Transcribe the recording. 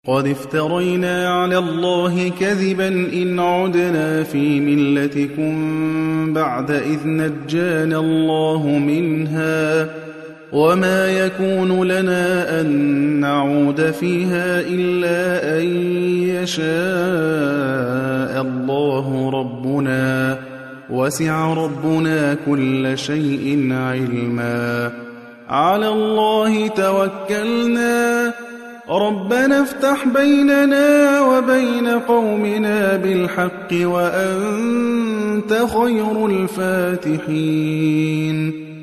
قد افترينا على الله كذبا إن عدنا في ملتكم بعد إذ نجانا الله منها وما يكون لنا أن نعود فيها إلا أن يشاء الله ربنا وسع ربنا كل شيء علما على الله توكلنا ربنا افتح بيننا وبين قومنا بالحق وأنت خير الفاتحين